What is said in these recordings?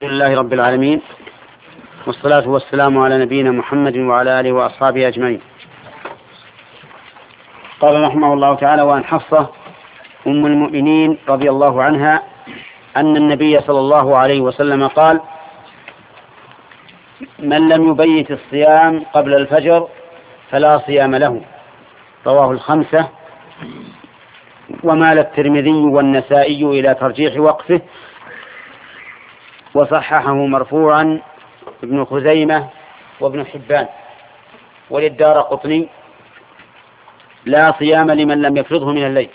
الحمد لله رب العالمين، والصلاة والسلام على نبينا محمد وعلى آله وأصحابه أجمعين. قال رحمه الله تعالى: وعن حفصة أم المؤمنين رضي الله عنها أن النبي صلى الله عليه وسلم قال: من لم يبيت الصيام قبل الفجر فلا صيام له. رواه الخمسة، ومال الترمذي والنسائي إلى ترجيح وقفه، وصححه مرفوعا ابن خزيمة وابن حبان. وللدارقطني: لا صيام لمن لم يفرضه من الليل.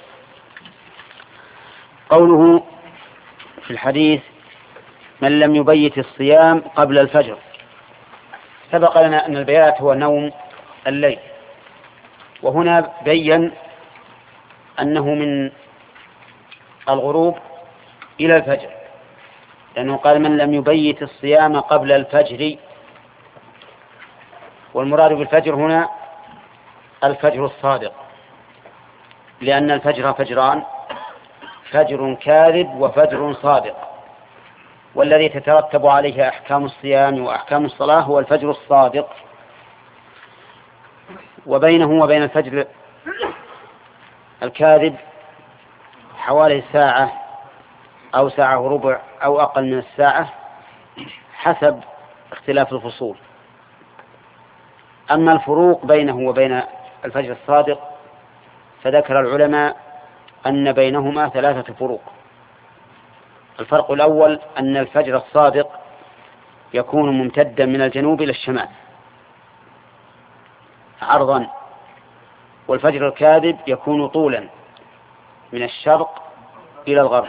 قوله في الحديث: من لم يبيت الصيام قبل الفجر، سبق لنا أن البيات هو نوم الليل، وهنا بين أنه من الغروب إلى الفجر، لأنه قال: من لم يبيت الصيام قبل الفجر. والمراد بالفجر هنا الفجر الصادق، لأن الفجر فجران: فجر كاذب وفجر صادق، والذي تترتب عليه أحكام الصيام وأحكام الصلاة هو الفجر الصادق. وبينه وبين الفجر الكاذب حوالي ساعة أو ساعة وربع أو أقل من الساعة حسب اختلاف الفصول. أما الفروق بينه وبين الفجر الصادق فذكر العلماء أن بينهما ثلاثة فروق. الفرق الأول أن الفجر الصادق يكون ممتدا من الجنوب إلى الشمال عرضا، والفجر الكاذب يكون طولا من الشرق إلى الغرب.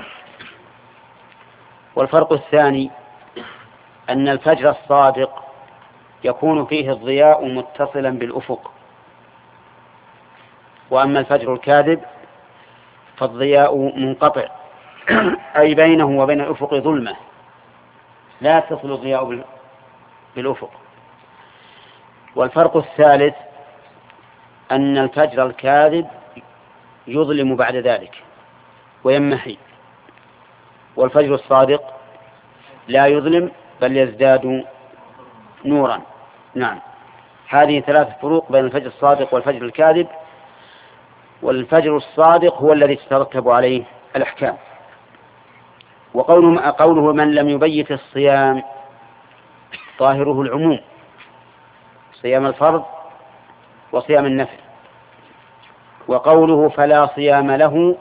والفرق الثاني أن الفجر الصادق يكون فيه الضياء متصلا بالأفق، وأما الفجر الكاذب فالضياء منقطع أي بينه وبين الأفق ظلمة لا تصل الضياء بالأفق. والفرق الثالث أن الفجر الكاذب يظلم بعد ذلك ويمحي، والفجر الصادق لا يظلم بل يزداد نورا. نعم، هذه ثلاث فروق بين الفجر الصادق والفجر الكاذب، والفجر الصادق هو الذي تترتب عليه الأحكام. وقوله من لم يبيت الصيام ظاهره العموم: صيام الفرض وصيام النفل. وقوله فلا صيام له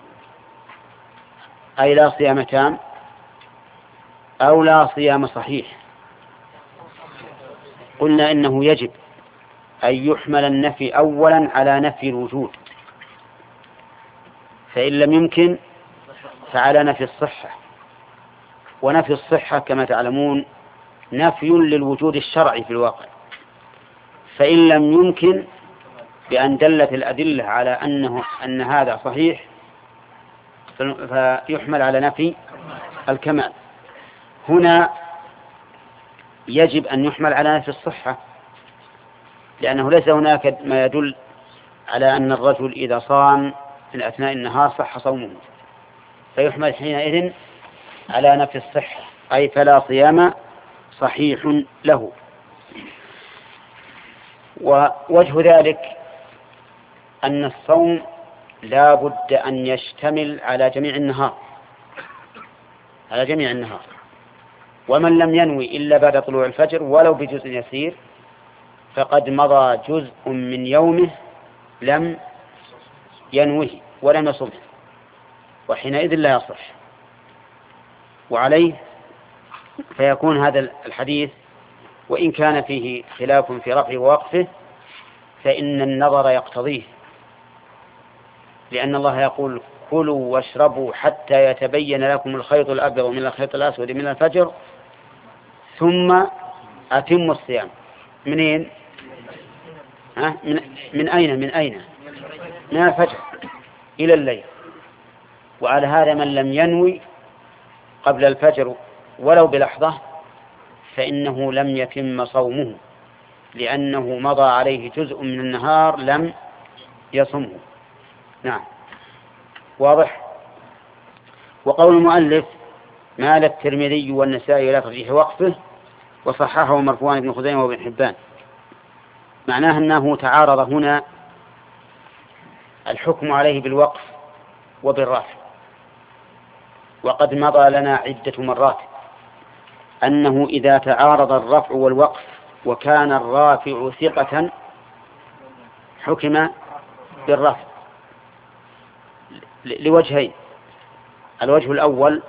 أي لا صيام تام أو لا صيام صحيح. قلنا إنه يجب أن يحمل النفي أولا على نفي الوجود، فإن لم يمكن فعلى نفي الصحة. ونفي الصحة كما تعلمون نفي للوجود الشرعي في الواقع، فإن لم يمكن بأن دلت الأدلة على أن هذا صحيح فيحمل على نفي الكمال. هنا يجب أن يحمل على نفي الصحة، لأنه ليس هناك ما يدل على أن الرجل إذا صام في أثناء النهار صح صومه، فيحمل حينئذ على نفي الصحة أي فلا صيام صحيح له. ووجه ذلك أن الصوم لا بد أن يشتمل على جميع النهار، ومن لم ينوي إلا بعد طلوع الفجر ولو بجزء يسير فقد مضى جزء من يومه لم ينوه ولم يصمه، وحينئذ لا يصح. وعليه فيكون هذا الحديث وإن كان فيه خلاف في رفعه ووقفه فإن النظر يقتضيه، لأن الله يقول: كلوا واشربوا حتى يتبين لكم الخيط الأبيض من الخيط الأسود من الفجر ثم أتموا الصيام. منين؟ من أين؟ من الفجر إلى الليل. وعلى هذا من لم ينوي قبل الفجر ولو بلحظة فإنه لم يتم صومه، لأنه مضى عليه جزء من النهار لم يصمه. نعم، واضح. وقول المؤلف مال الترمذي والنسائي إلى ترجيح وقفه، وصححه مرفوعا ابن خزيمة وابن حبان. معناه أنه تعارض هنا الحكم عليه بالوقف وبالرفع، وقد مضى لنا عدة مرات أنه إذا تعارض الرفع والوقف وكان الرافع ثقة حكم بالرفع لوجهين. الوجه الأول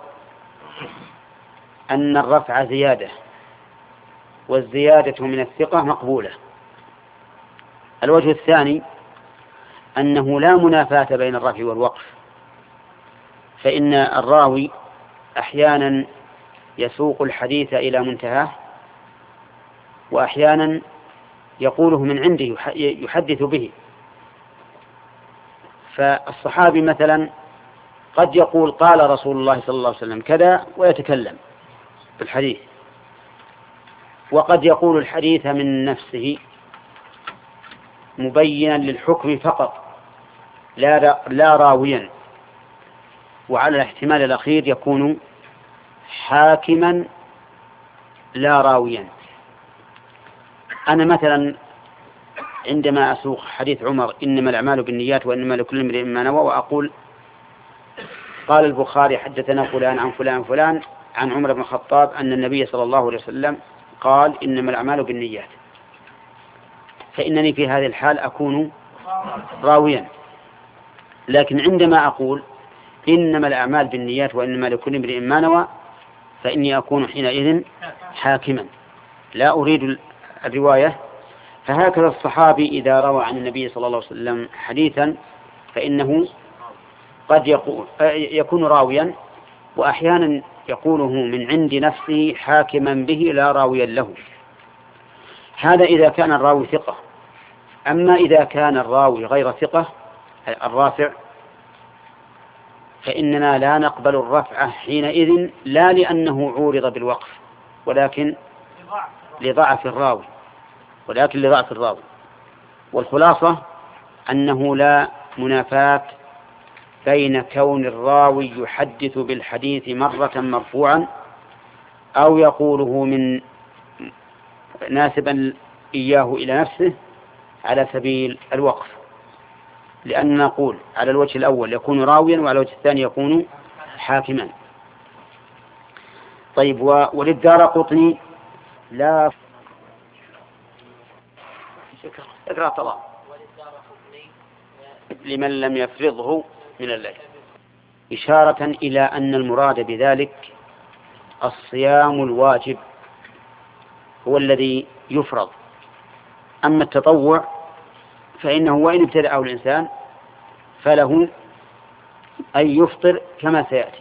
أن الرفع زيادة، والزيادة من الثقة مقبولة. الوجه الثاني أنه لا منافاة بين الرفع والوقف، فإن الراوي أحيانا يسوق الحديث إلى منتهاه، وأحيانا يقوله من عنده يحدث به. فالصحابي مثلا قد يقول قال رسول الله صلى الله عليه وسلم كذا ويتكلم بالحديث، وقد يقول الحديث من نفسه مبينا للحكم فقط لا راويا، وعلى الاحتمال الأخير يكون حاكما لا راويا. أنا مثلا عندما أسوق حديث عمر إنما الأعمال بالنيات وإنما لكل امرئ ما نوى، وأقول قال البخاري حدثنا فلان عن فلان فلان عن عمر بن الخطاب أن النبي صلى الله عليه وسلم قال إنما الأعمال بالنيات، فإنني في هذه الحال أكون راويا. لكن عندما أقول إنما الأعمال بالنيات وإنما لكل امرئ ما نوى، فإني أكون حينئذ حاكما لا أريد الرواية. فهكذا الصحابي إذا روى عن النبي صلى الله عليه وسلم حديثا فإنه قد يكون راويا، وأحيانا يقوله من عند نفسه حاكما به لا راويا له. هذا إذا كان الراوي ثقة. أما إذا كان الراوي غير ثقة الرافع فإننا لا نقبل الرفع حينئذ، لا لأنه عورض بالوقف ولكن لضعف الراوي. والخلاصة أنه لا منافاة بين كون الراوي يحدث بالحديث مرة مرفوعا أو يقوله من ناسبا إياه إلى نفسه على سبيل الوقف، لأن نقول على الوجه الأول يكون راويا وعلى الوجه الثاني يكون حاكما. طيب، وللدارقطني لا اقرأ طبعا لمن لم يفرضه من الليل، إشارة إلى أن المراد بذلك الصيام الواجب هو الذي يفرض. أما التطوع فإنه وإن ابتدأه الإنسان فله أن يفطر كما سيأتي.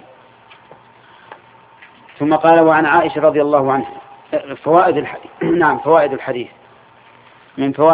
ثم قال وعن عائشة رضي الله عنها فوائد الحديث. نعم، فوائد الحديث. من فوائد